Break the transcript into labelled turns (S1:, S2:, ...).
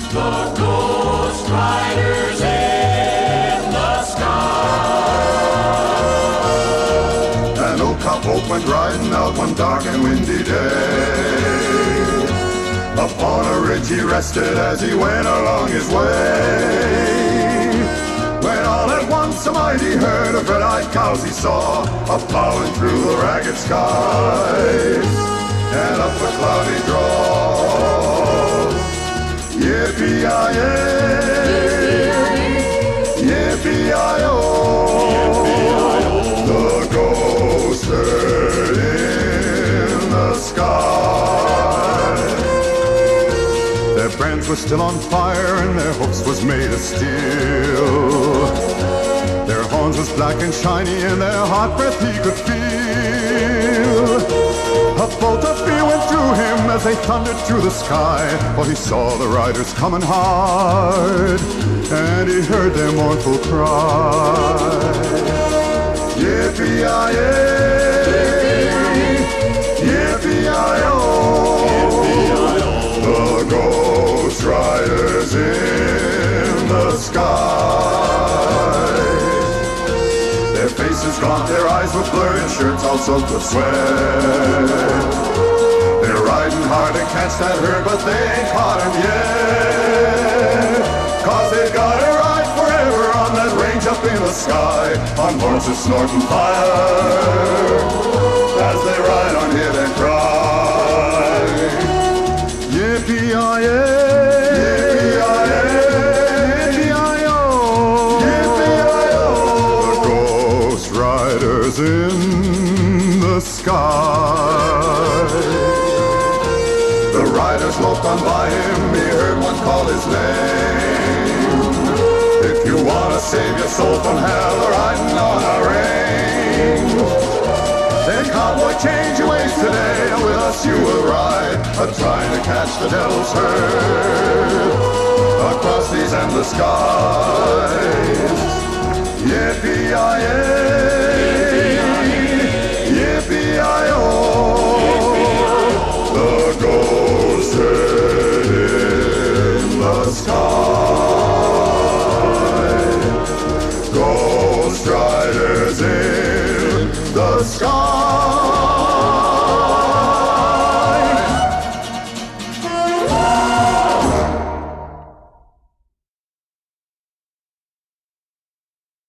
S1: The Ghost Riders in the sky.
S2: An old cowpoke went riding out one dark and windy day. Upon a ridge he rested as he went along his way. When all at once a mighty herd of red-eyed cows he saw, a-plowing through the ragged skies, and up a cloudy draw. Yippee-yi-yay, yippee-yi-oh, the ghost herd in the sky. Their brands were still on fire and their hoofs was made of steel. Their horns was black and shiny and their hot breath he could feel. A bolt of fear went through him as they thundered through the sky, for he saw the riders coming hard, and he heard their mournful cry. Yippee-yi-yay, yippee-yi-oh, the Ghost Riders in the sky. Their faces gaunt, their eyes were blurred, and shirts all soaked with sweat. They're riding hard to catch that herd, but they ain't caught him yet. 'Cause they gotta ride forever on that range up in the sky, on horses snorting fire, as they ride on hill and cry. Yippee-yi-yay, yippee-yi-yay, yippee-yi-oh, yippee-yi-oh, the Ghost Riders in the sky. The riders loped on by him, he heard one call his name. If you want to save your soul from hell, riding on a range, then cowboy, change your ways today, and with us you will ride, trying to catch the devil's herd across these endless skies. Yippee-yi-yay, yippee-yi-oh, the ghost herd in the sky. Ghost Riders in the sky.